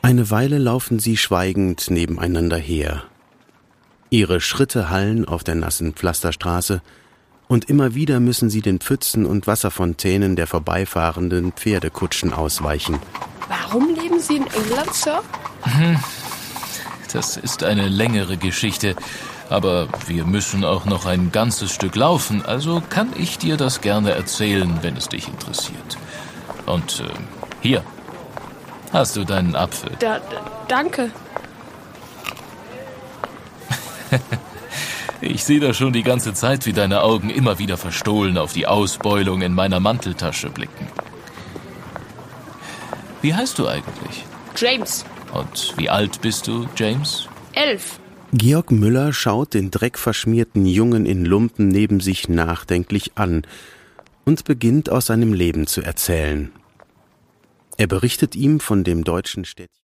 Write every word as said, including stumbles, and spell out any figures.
Eine Weile laufen sie schweigend nebeneinander her. Ihre Schritte hallen auf der nassen Pflasterstraße, und immer wieder müssen sie den Pfützen und Wasserfontänen der vorbeifahrenden Pferdekutschen ausweichen. Warum leben Sie in England, Sir? Das ist eine längere Geschichte, aber wir müssen auch noch ein ganzes Stück laufen, also kann ich dir das gerne erzählen, wenn es dich interessiert. Und äh, hier, hast du deinen Apfel. Da, da, danke. Ich sehe da schon die ganze Zeit, wie deine Augen immer wieder verstohlen auf die Ausbeulung in meiner Manteltasche blicken. Wie heißt du eigentlich? James. Und wie alt bist du, James? Elf. Georg Müller schaut den dreckverschmierten Jungen in Lumpen neben sich nachdenklich an und beginnt aus seinem Leben zu erzählen. Er berichtet ihm von dem deutschen Städtchen